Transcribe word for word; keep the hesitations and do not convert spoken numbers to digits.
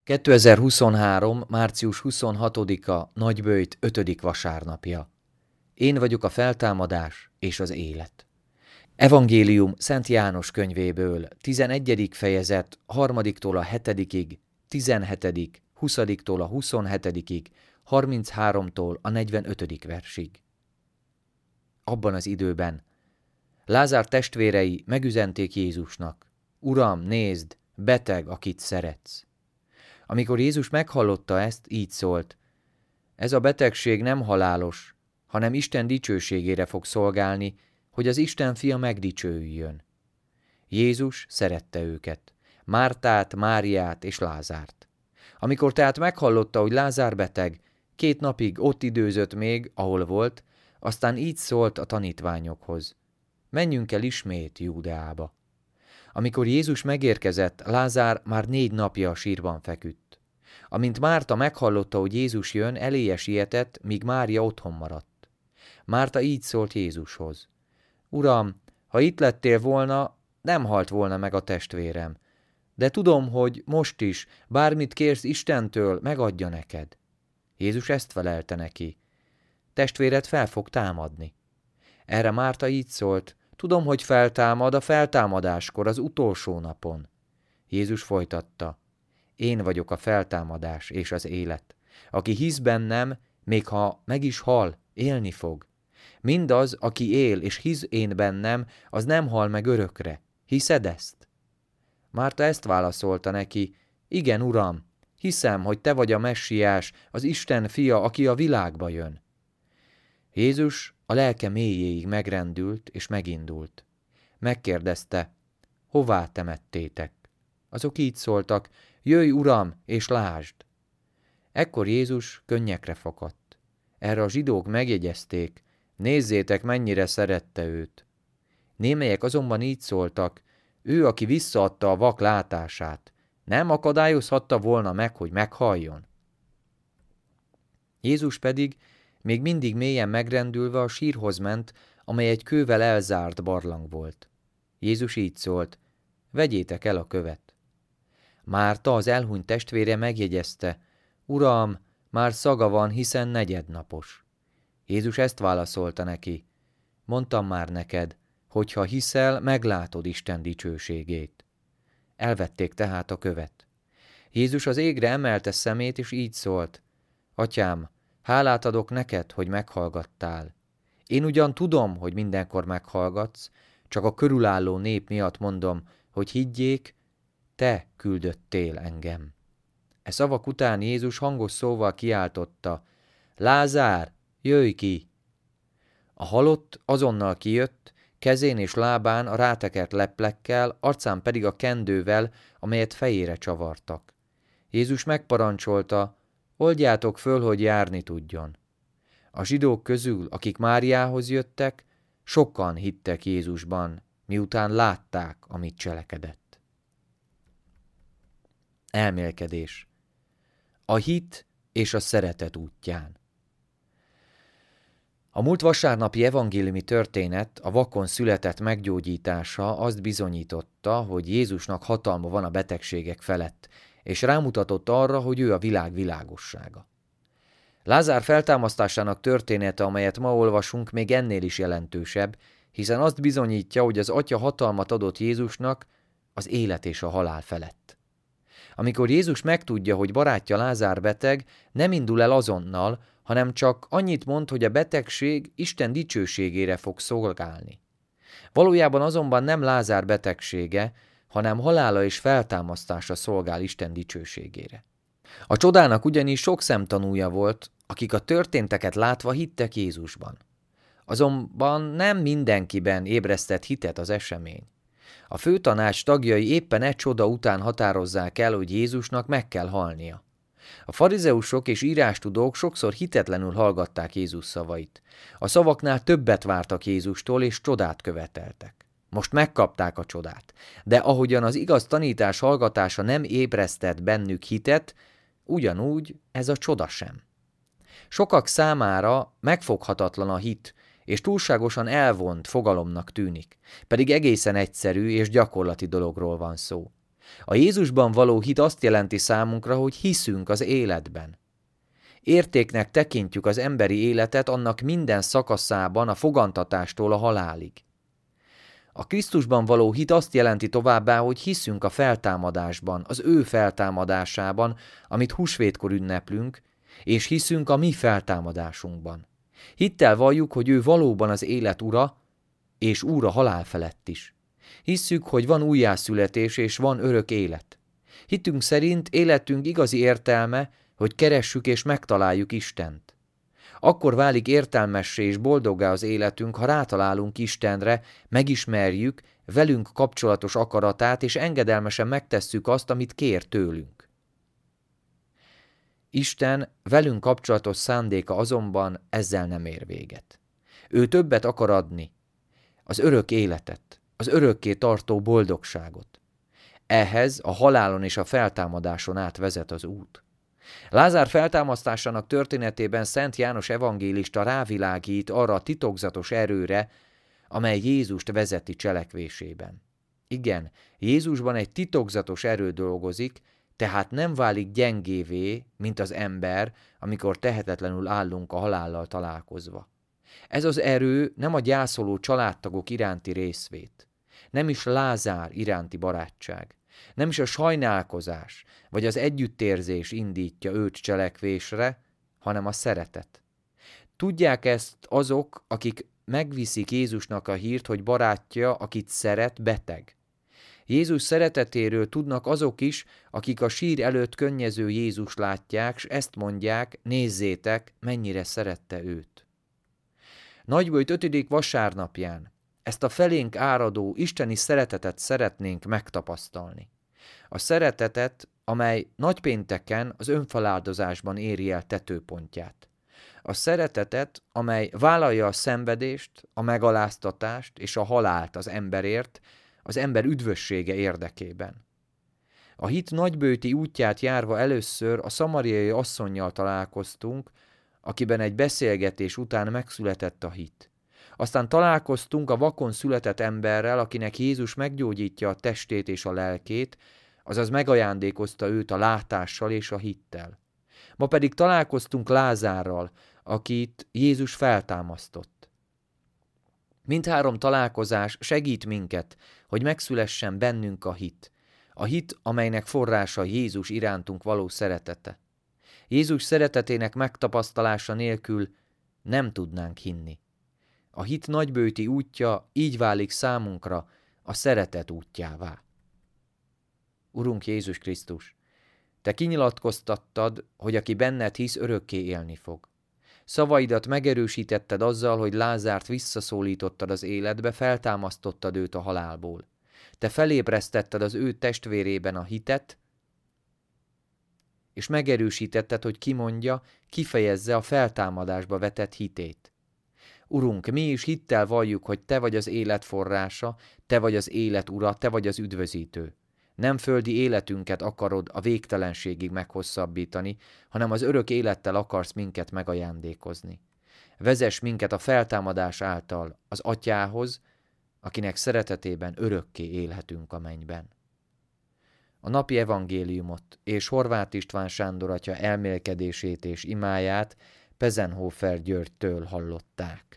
kétezer-huszonhárom. március huszonhatodika. Nagyböjt ötödik vasárnapja. Én vagyok a feltámadás és az élet. Evangélium Szent János könyvéből, tizenegyedik fejezet, harmadiktól a hetedikig, tizenhetedik, huszadiktól a huszonhetedikig, harmincháromtól a negyvenötödik versig. Abban az időben Lázár testvérei megüzenték Jézusnak: Uram, nézd, beteg, akit szeretsz. Amikor Jézus meghallotta ezt, így szólt: Ez a betegség nem halálos, hanem Isten dicsőségére fog szolgálni, hogy az Isten fia megdicsőüljön. Jézus szerette őket, Mártát, Máriát és Lázárt. Amikor tehát meghallotta, hogy Lázár beteg, két napig ott időzött még, ahol volt, aztán így szólt a tanítványokhoz: Menjünk el ismét Júdeába. Amikor Jézus megérkezett, Lázár már négy napja a sírban feküdt. Amint Márta meghallotta, hogy Jézus jön, eléje sietett, míg Mária otthon maradt. Márta így szólt Jézushoz: Uram, ha itt lettél volna, nem halt volna meg a testvérem. De tudom, hogy most is, bármit kérsz Istentől, megadja neked. Jézus ezt felelte neki: Testvéred fel fog támadni. Erre Márta így szólt: Tudom, hogy feltámad a feltámadáskor, az utolsó napon. Jézus folytatta: Én vagyok a feltámadás és az élet. Aki hisz bennem, még ha meg is hal, élni fog. Mindaz, aki él és hisz én bennem, az nem hal meg örökre. Hiszed ezt? Márta ezt válaszolta neki: Igen, Uram, hiszem, hogy te vagy a Messiás, az Isten fia, aki a világba jön. Jézus a lelke mélyéig megrendült és megindult. Megkérdezte: Hová temettétek? Azok így szóltak: Jöjj, Uram, és lásd! Ekkor Jézus könnyekre fakadt. Erre a zsidók megjegyezték: Nézzétek, mennyire szerette őt. Némelyek azonban így szóltak: Ő, aki visszaadta a vak látását, nem akadályozhatta volna meg, hogy meghalljon? Jézus pedig még mindig mélyen megrendülve a sírhoz ment, amely egy kővel elzárt barlang volt. Jézus így szólt: Vegyétek el a követ. Márta, az elhunyt testvére megjegyezte: Uram, már szaga van, hiszen negyednapos. Jézus ezt válaszolta neki: Mondtam már neked, hogy ha hiszel, meglátod Isten dicsőségét. Elvették tehát a követ. Jézus az égre emelte szemét, és így szólt: Atyám, hálát adok neked, hogy meghallgattál. Én ugyan tudom, hogy mindenkor meghallgatsz, csak a körülálló nép miatt mondom, hogy higgyék, te küldöttél engem. E szavak után Jézus hangos szóval kiáltotta: Lázár, jöjj ki! A halott azonnal kijött, kezén és lábán a rátekert leplekkel, arcán pedig a kendővel, amelyet fejére csavartak. Jézus megparancsolta: Oldjátok föl, hogy járni tudjon. A zsidók közül, akik Máriához jöttek, sokan hittek Jézusban, miután látták, amit cselekedett. Elmélkedés. A hit és a szeretet útján. A múlt vasárnapi evangéliumi történet, a vakon született meggyógyítása azt bizonyította, hogy Jézusnak hatalma van a betegségek felett, és rámutatott arra, hogy ő a világ világossága. Lázár feltámasztásának története, amelyet ma olvasunk, még ennél is jelentősebb, hiszen azt bizonyítja, hogy az Atya hatalmat adott Jézusnak az élet és a halál felett. Amikor Jézus megtudja, hogy barátja Lázár beteg, nem indul el azonnal, hanem csak annyit mond, hogy a betegség Isten dicsőségére fog szolgálni. Valójában azonban nem Lázár betegsége, hanem halála és feltámasztása szolgál Isten dicsőségére. A csodának ugyanis sok szemtanúja volt, akik a történteket látva hittek Jézusban. Azonban nem mindenkiben ébresztett hitet az esemény. A főtanács tagjai éppen egy csoda után határozzák el, hogy Jézusnak meg kell halnia. A farizeusok és írástudók sokszor hitetlenül hallgatták Jézus szavait. A szavaknál többet vártak Jézustól, és csodát követeltek. Most megkapták a csodát, de ahogyan az igaz tanítás hallgatása nem ébresztett bennük hitet, ugyanúgy ez a csoda sem. Sokak számára megfoghatatlan a hit, és túlságosan elvont fogalomnak tűnik, pedig egészen egyszerű és gyakorlati dologról van szó. A Jézusban való hit azt jelenti számunkra, hogy hiszünk az életben. Értéknek tekintjük az emberi életet annak minden szakaszában, a fogantatástól a halálig. A Krisztusban való hit azt jelenti továbbá, hogy hiszünk a feltámadásban, az ő feltámadásában, amit húsvétkor ünneplünk, és hiszünk a mi feltámadásunkban. Hittel valljuk, hogy ő valóban az élet ura, és úr a halál felett is. Hisszük, hogy van újjászületés és van örök élet. Hitünk szerint életünk igazi értelme, hogy keressük és megtaláljuk Istent. Akkor válik értelmessé és boldoggá az életünk, ha rátalálunk Istenre, megismerjük velünk kapcsolatos akaratát, és engedelmesen megtesszük azt, amit kér tőlünk. Isten velünk kapcsolatos szándéka azonban ezzel nem ér véget. Ő többet akar adni, az örök életet, az örökké tartó boldogságot. Ehhez a halálon és a feltámadáson át vezet az út. Lázár feltámasztásának történetében Szent János evangélista rávilágít arra a titokzatos erőre, amely Jézust vezeti cselekvésében. Igen, Jézusban egy titokzatos erő dolgozik, tehát nem válik gyengévé, mint az ember, amikor tehetetlenül állunk a halállal találkozva. Ez az erő nem a gyászoló családtagok iránti részvét, nem is Lázár iránti barátság, nem is a sajnálkozás vagy az együttérzés indítja őt cselekvésre, hanem a szeretet. Tudják ezt azok, akik megviszik Jézusnak a hírt, hogy barátja, akit szeret, beteg. Jézus szeretetéről tudnak azok is, akik a sír előtt könnyező Jézus látják, s ezt mondják, nézzétek, mennyire szerette őt. Nagyböjt ötödik vasárnapján ezt a felénk áradó isteni szeretetet szeretnénk megtapasztalni. A szeretetet, amely nagypénteken az önfeláldozásban éri el tetőpontját. A szeretetet, amely vállalja a szenvedést, a megaláztatást és a halált az emberért, az ember üdvössége érdekében. A hit nagyböjti útját járva először a szamariai asszonnyal találkoztunk, akiben egy beszélgetés után megszületett a hit. Aztán találkoztunk a vakon született emberrel, akinek Jézus meggyógyítja a testét és a lelkét, azaz megajándékozta őt a látással és a hittel. Ma pedig találkoztunk Lázárral, akit Jézus feltámasztott. Mindhárom találkozás segít minket, hogy megszülessen bennünk a hit. A hit, amelynek forrása Jézus irántunk való szeretete. Jézus szeretetének megtapasztalása nélkül nem tudnánk hinni. A hit nagyböjti útja így válik számunkra a szeretet útjává. Urunk Jézus Krisztus, Te kinyilatkoztattad, hogy aki benned hisz, örökké élni fog. Szavaidat megerősítetted azzal, hogy Lázárt visszaszólítottad az életbe, feltámasztottad őt a halálból. Te felébresztetted az ő testvérében a hitet, és megerősítetted, hogy kimondja, kifejezze a feltámadásba vetett hitét. Urunk, mi is hittel valljuk, hogy Te vagy az élet forrása, Te vagy az élet ura, Te vagy az üdvözítő. Nem földi életünket akarod a végtelenségig meghosszabbítani, hanem az örök élettel akarsz minket megajándékozni. Vezess minket a feltámadás által az Atyához, akinek szeretetében örökké élhetünk a mennyben. A napi evangéliumot és Horváth István Sándor atya elmélkedését és imáját Pezenhofer Györgytől hallották.